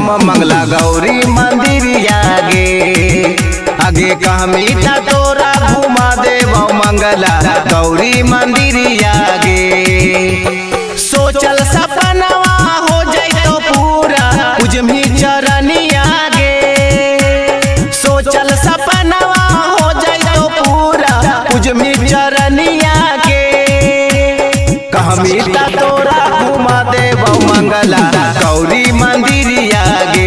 हम मंगला गौरी मंदिर आगे कहमीता तोरा घुमा देव मंगला गौरी मंदिर आगे। सोचल सपनवा हो जाइतो पूरा उजमी चरनी आगे। सोचल सपनवा हो जाइतो पूरा उजमी चरनी आगे। कहमीता तोरा घुमा देव मंगला गौरी मंदिर आगे।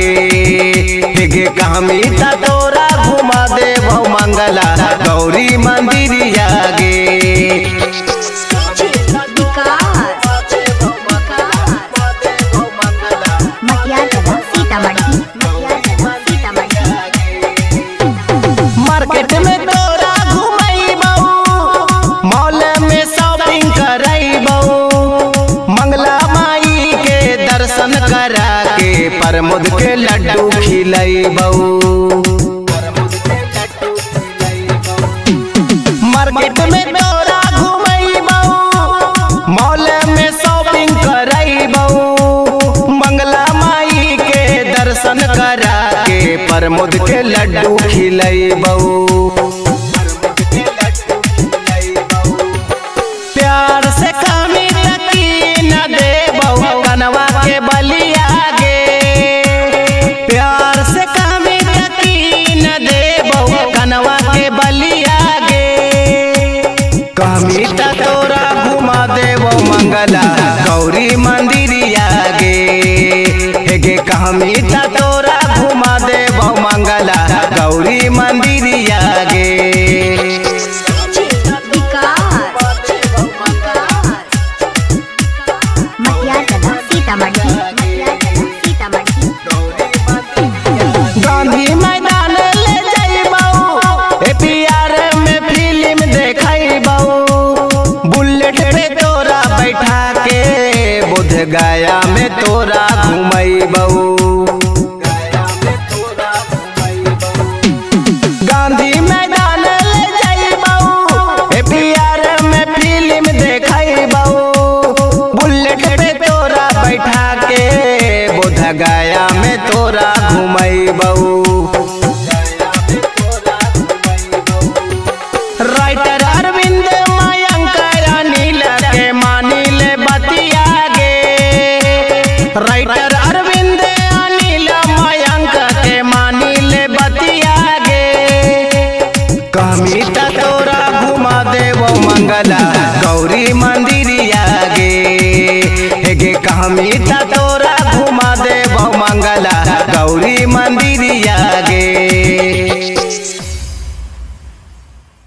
कहमीता तोरा घुमा देव मंगला गौरी मंदिर आगे। मार्केट में तोरा घुमैबऊ, मॉल में शॉपिंग करैबऊ, मंगला माई के दर्शन करा के प्रमोद के लड्डू खिलैबऊ। मार्केट में तोरा घुमैबऊ, मॉल में शॉपिंग करैबऊ, मंगला माई के दर्शन करा के प्रमोद के लड्डू खिलैबऊ। प्यार से कमी तकी न देबऊ कनवा के बलिया गे। प्यार से कमी तकी न देबऊ कनवा के बलिया गे। कहमीता तोरा घुमा देव मंगला गौरी मंदिर आगे। कहमीता तोरा घुमा देव मंगला गौरी मंदिर आगे। गांधी मैदान ले जाइबऊ, APR में फिल्म देखैबऊ, बुलेट पे तोरा बैठा के बोध गया में तोरा घुमैबऊ। गांधी मैदान ले जाइबऊ, APR में फिल्म देखैबऊ, बुलेट पे तोरा बैठा के बोध गया में तोरा घुमैबऊ। राइटर अरविंद मयंक अनिल के मानिल बतिया गे। राइटर अरविंद अनिल मयंक के मानिल बतिया गे। कहमीता तोरा घुमा देव मंगला गौरी मंदिर आगे। कहमीता